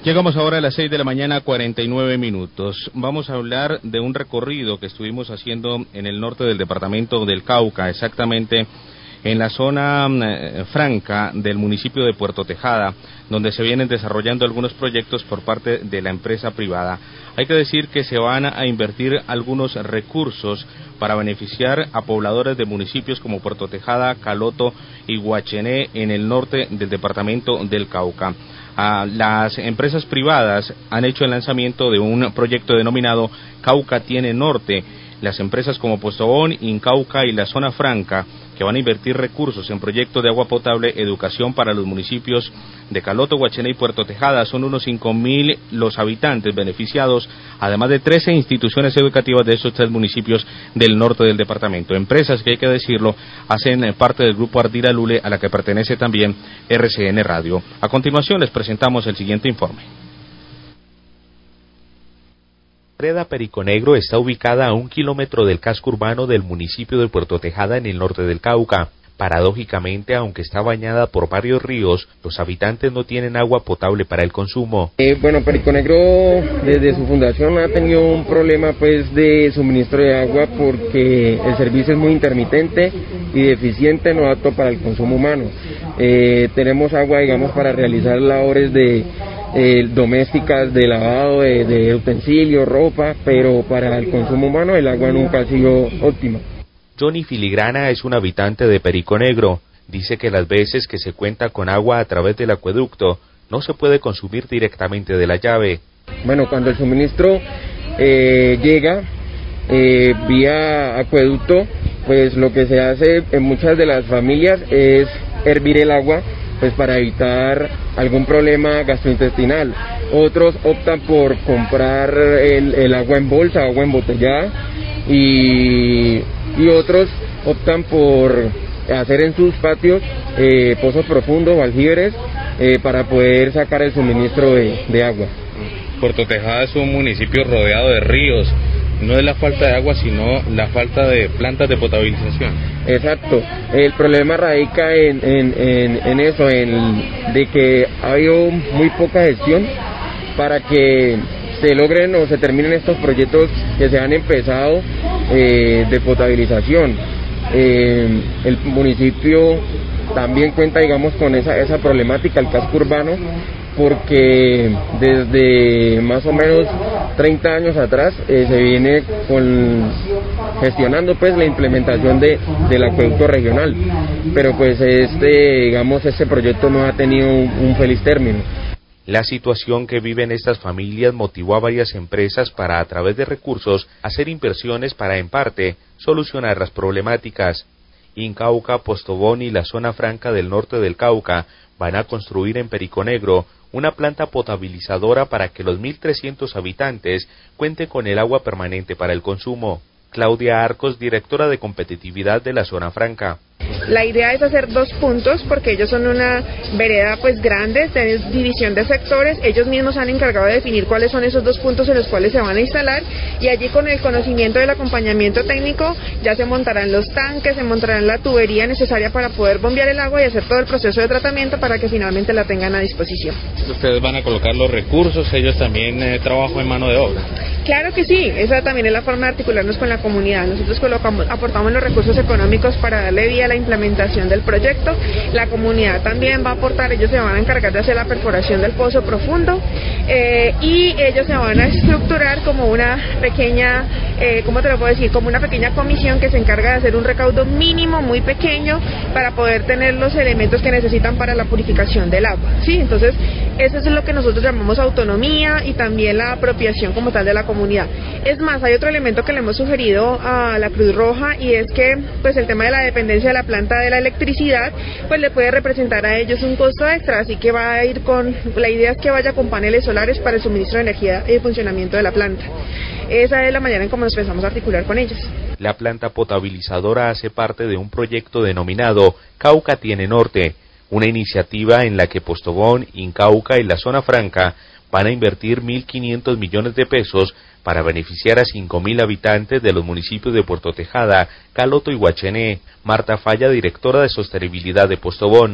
Llegamos ahora a las 6 de la mañana, 49 minutos. Vamos a hablar de un recorrido que estuvimos haciendo en el norte del departamento del Cauca, exactamente en la zona franca del municipio de Puerto Tejada, donde se vienen desarrollando algunos proyectos por parte de la empresa privada. Hay que decir que se van a invertir algunos recursos para beneficiar a pobladores de municipios como Puerto Tejada, Caloto y Guachené en el norte del departamento del Cauca. Las empresas privadas han hecho el lanzamiento de un proyecto denominado Cauca Tiene Norte. Las empresas como Postobón, Incauca y la Zona Franca, que van a invertir recursos en proyectos de agua potable, educación para los municipios de Caloto, Guachené y Puerto Tejada. Son unos 5.000 los habitantes beneficiados, además de 13 instituciones educativas de esos 3 municipios del norte del departamento. Empresas que, hay que decirlo, hacen parte del grupo Ardila Lule, a la que pertenece también RCN Radio. A continuación les presentamos el siguiente informe. La vereda Periconegro está ubicada a 1 kilómetro del casco urbano del municipio de Puerto Tejada en el norte del Cauca. Paradójicamente, aunque está bañada por varios ríos, los habitantes no tienen agua potable para el consumo. Periconegro desde su fundación ha tenido un problema de suministro de agua porque el servicio es muy intermitente y deficiente, no apto para el consumo humano. Tenemos agua, para realizar labores domésticas, de lavado, de utensilios, ropa, pero para el consumo humano el agua nunca ha sido óptima. Johnny Filigrana es un habitante de Periconegro. Dice que las veces que se cuenta con agua a través del acueducto, no se puede consumir directamente de la llave. Cuando el suministro llega vía acueducto, pues lo que se hace en muchas de las familias es hervir el agua, pues para evitar algún problema gastrointestinal. Otros optan por comprar el agua en bolsa, agua embotellada, y otros optan por hacer en sus patios pozos profundos o aljibres para poder sacar el suministro de agua. Puerto Tejada es un municipio rodeado de ríos. No es la falta de agua, sino la falta de plantas de potabilización. Exacto. El problema radica en eso, de que ha habido muy poca gestión para que se logren o se terminen estos proyectos que se han empezado de potabilización. El municipio también cuenta, con esa problemática, el casco urbano, porque desde más o menos 30 años atrás se viene gestionando la implementación del acueducto regional, pero este proyecto no ha tenido un feliz término. La situación que viven estas familias motivó a varias empresas para, a través de recursos, hacer inversiones para, en parte, solucionar las problemáticas. Incauca, Postobón y la Zona Franca del norte del Cauca van a construir en Periconegro una planta potabilizadora para que los 1.300 habitantes cuenten con el agua permanente para el consumo. Claudia Arcos, directora de competitividad de la Zona Franca. La idea es hacer 2 puntos porque ellos son una vereda grande, de división de sectores. Ellos mismos han encargado de definir cuáles son esos 2 puntos en los cuales se van a instalar, y allí, con el conocimiento del acompañamiento técnico, ya se montarán los tanques, se montarán la tubería necesaria para poder bombear el agua y hacer todo el proceso de tratamiento para que finalmente la tengan a disposición. ¿Ustedes van a colocar los recursos? ¿Ellos también trabajo en mano de obra? Claro que sí, esa también es la forma de articularnos con la comunidad. Nosotros aportamos los recursos económicos para darle vía a la implementación del proyecto. La comunidad también va a aportar, ellos se van a encargar de hacer la perforación del pozo profundo, y ellos se van a estructurar como una pequeña, como una pequeña comisión que se encarga de hacer un recaudo mínimo muy pequeño para poder tener los elementos que necesitan para la purificación del agua, ¿sí? Entonces, eso es lo que nosotros llamamos autonomía y también la apropiación como tal de la comunidad. Es más, hay otro elemento que le hemos sugerido a la Cruz Roja, y es que el tema de la dependencia de la planta de la electricidad le puede representar a ellos un costo extra, así que va a ir la idea es que vaya con paneles solares para el suministro de energía y funcionamiento de la planta. Esa es la manera en cómo nos pensamos articular con ellos. La planta potabilizadora hace parte de un proyecto denominado Cauca Tiene Norte, una iniciativa en la que Postobón, Incauca y la Zona Franca van a invertir 1.500 millones de pesos para beneficiar a 5.000 habitantes de los municipios de Puerto Tejada, Caloto y Guachené. Marta Falla, directora de Sostenibilidad de Postobón.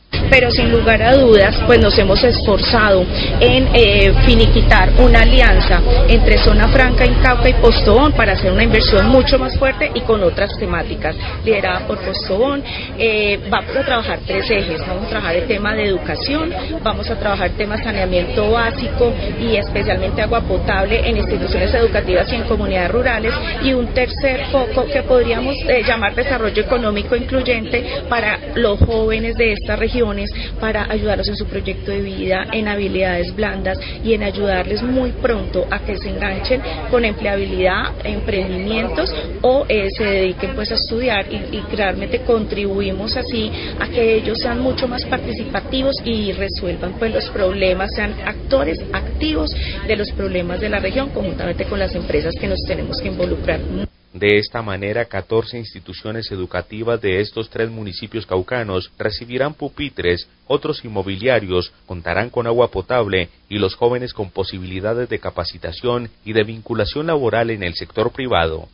Pero sin lugar a dudas, pues nos hemos esforzado en finiquitar una alianza entre Zona Franca, Cauca y Postobón para hacer una inversión mucho más fuerte y con otras temáticas, liderada por Postobón. Vamos a trabajar 3 ejes, vamos a trabajar el tema de educación, vamos a trabajar el tema de saneamiento básico y especialmente agua potable en instituciones educativas y en comunidades rurales, y un tercer foco que podríamos llamar desarrollo económico incluyente para los jóvenes de estas regiones, para ayudarlos en su proyecto de vida, en habilidades blandas y en ayudarles muy pronto a que se enganchen con empleabilidad, emprendimientos o se dediquen pues a estudiar y realmente contribuimos así a que ellos sean mucho más participativos y resuelvan pues los problemas, sean actores activos de los problemas de la región conjuntamente con las empresas que nos tenemos que involucrar. De esta manera, 14 instituciones educativas de estos 3 municipios caucanos recibirán pupitres, otros inmobiliarios, contarán con agua potable y los jóvenes con posibilidades de capacitación y de vinculación laboral en el sector privado.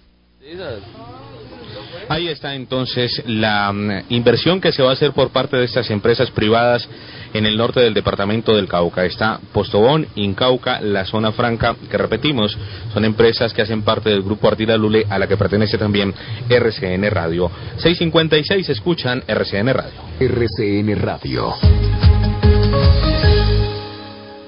Ahí está entonces la inversión que se va a hacer por parte de estas empresas privadas en el norte del departamento del Cauca. Está Postobón, Incauca, la Zona Franca, que repetimos, son empresas que hacen parte del grupo Ardila Lule, a la que pertenece también RCN Radio. 6:56, escuchan RCN Radio. RCN Radio.